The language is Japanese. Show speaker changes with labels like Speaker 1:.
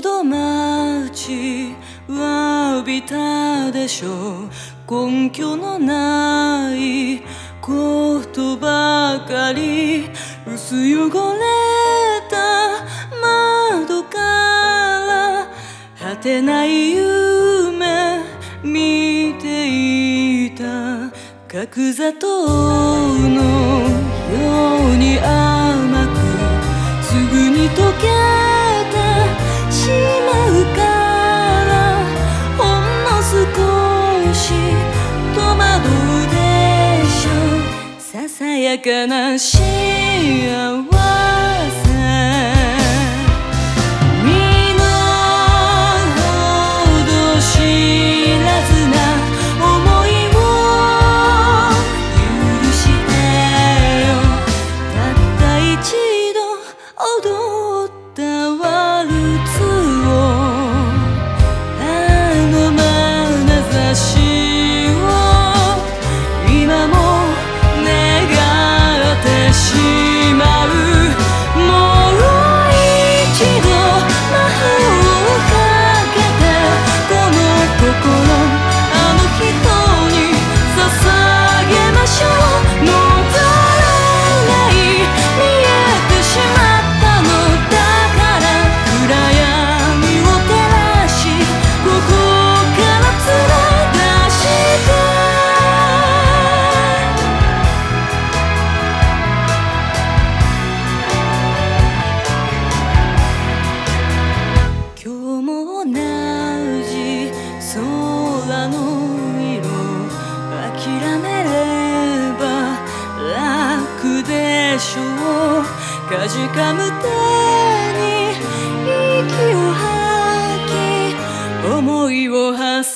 Speaker 1: ど待ちわびたでしょう。根拠のないことばかり、薄汚れた窓から果てない夢見ていた。角砂糖のように甘くすぐに溶けてしまうから、ほんの少し戸惑うでしょう。ささやかな幸せ踊ったワルツを、あの眼差しを今も願ってしまう。もう一度魔法をかけてこの心あの人に捧げましょう。戻らない見えてしまう空の色諦めれば楽でしょう。かじかむ手に息を吐き思いを馳